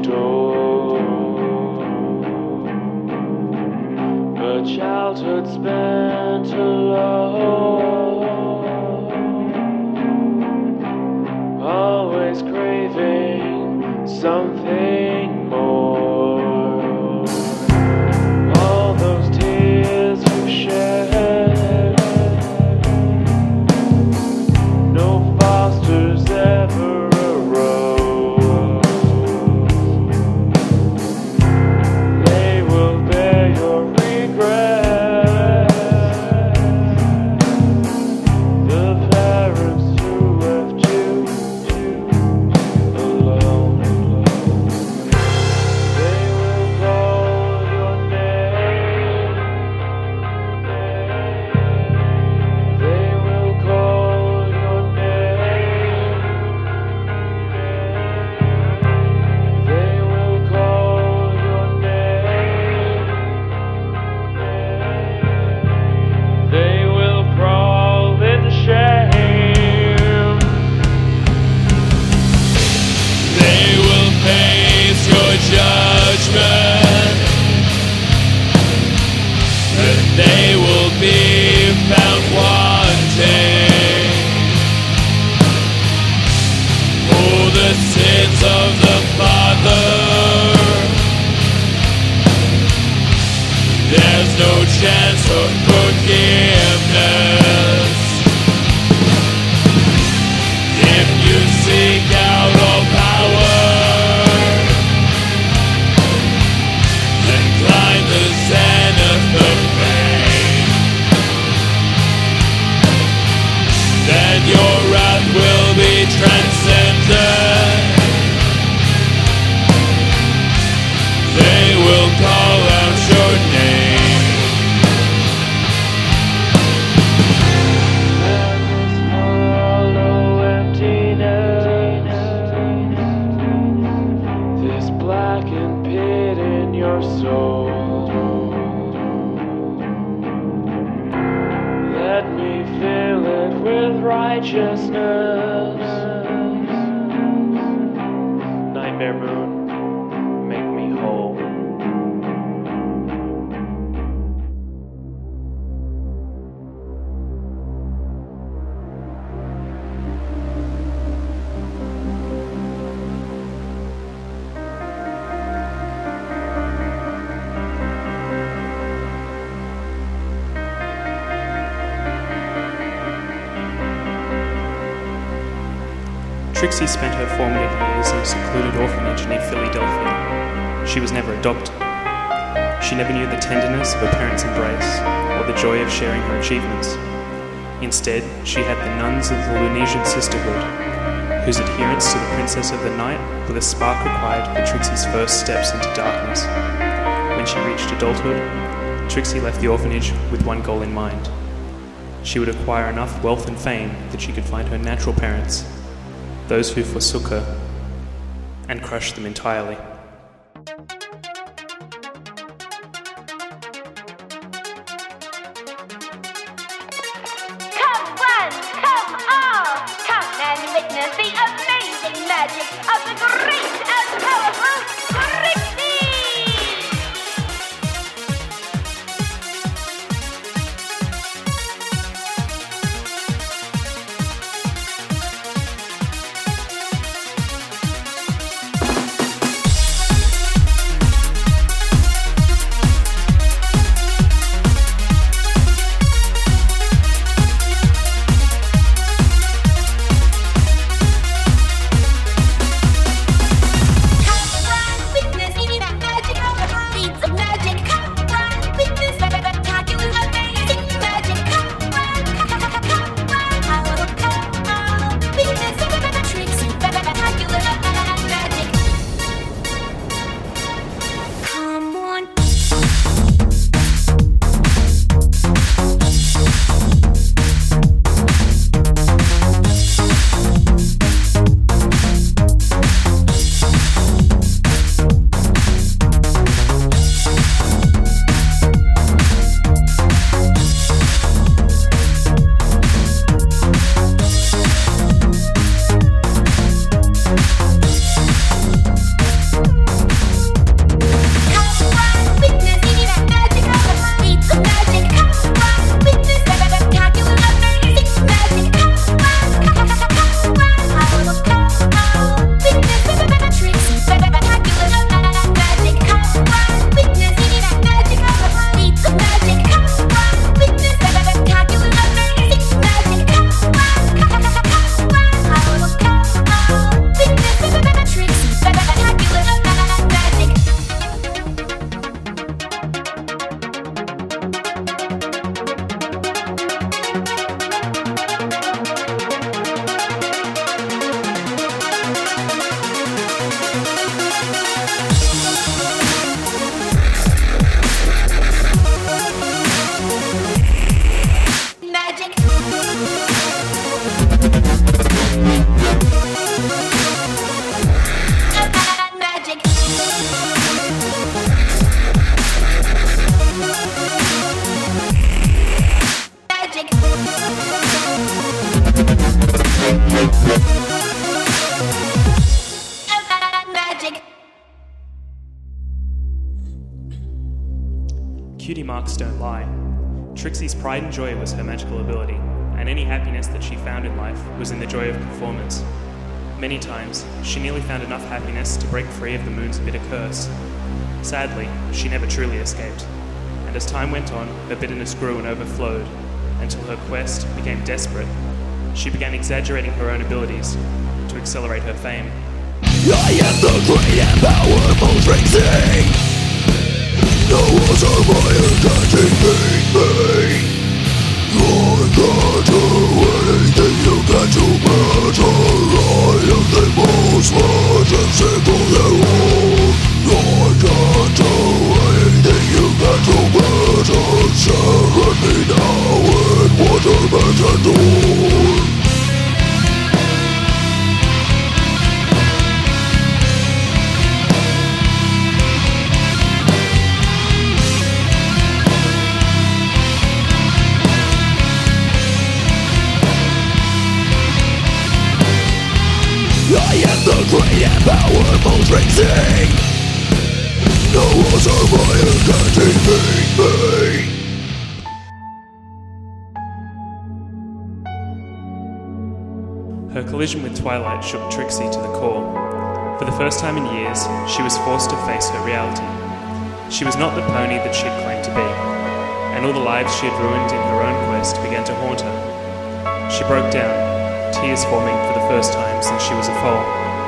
door. A childhood spent alone, always craving something more. All those tears you shed, no fosters ever arose. They will bear your regret. The parents who left you alone. They will call your name. They will call your name. They will call your name. They will crawl in shame. They will face your judgment, and they will be found wanting for the sins of the father. There's no chance for forgiveness if you seek out all power and climb the zenith of fame. Then your wrath will be transcended. They will call out your name. And this hollow emptiness, this blackened pit in your soul. Let me fill it with righteousness. Nightmare moon, make me whole. Trixie spent her formative years in a secluded orphanage near Philadelphia. She was never adopted. She never knew the tenderness of a parent's embrace or the joy of sharing her achievements. Instead, she had the nuns of the Lunesian Sisterhood, whose adherence to the Princess of the Night were the spark required for Trixie's first steps into darkness. When she reached adulthood, Trixie left the orphanage with one goal in mind. She would acquire enough wealth and fame that she could find her natural parents, those who forsook her, and crush them entirely. Come one, come all, come and witness the amazing magic of the great and powerful Trixie! Cutie marks don't lie. Trixie's pride and joy was her magical ability, and any happiness that she found in life was in the joy of performance. Many times, she nearly found enough happiness to break free of the moon's bitter curse. Sadly, she never truly escaped, and as time went on, her bitterness grew and overflowed, until her quest became desperate. She began exaggerating her own abilities to accelerate her fame. I am the great and powerful Trixie. No one's on my can't defeat me. I can't do anything you can to better. I am the most majestic of them all. I can't do anything you can to better. Stare at me now and what I'm meant to do. I am the great and powerful Trixie. No one's on my can't defeat me. Her collision with Twilight shook Trixie to the core. For the first time in years, she was forced to face her reality. She was not the pony that she had claimed to be, and all the lives she had ruined in her own quest began to haunt her. She broke down, tears forming for the first time since she was a foal.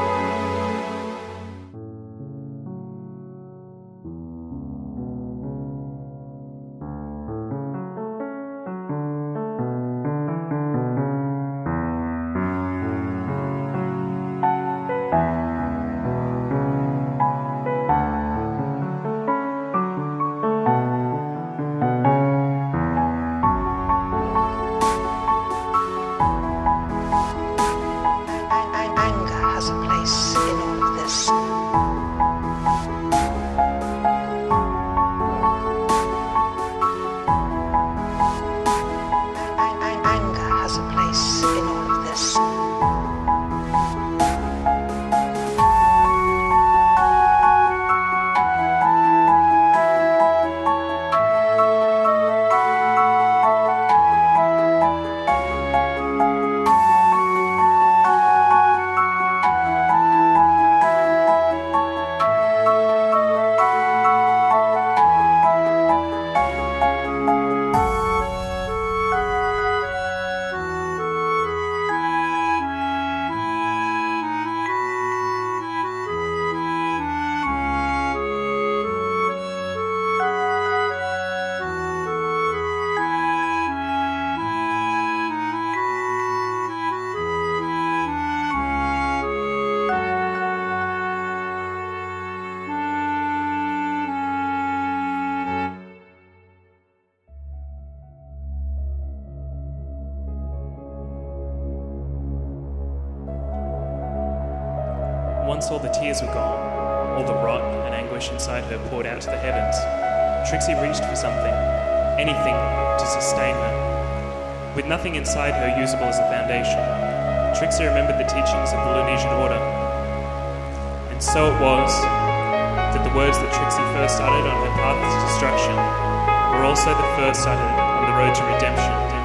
Once all the tears were gone, all the rot and anguish inside her poured out to the heavens. Trixie reached for something, anything to sustain her. With nothing inside her usable as a foundation, Trixie remembered the teachings of the Lunesian Order. And so it was that the words that Trixie first uttered on her path to destruction were also the first uttered on the road to redemption.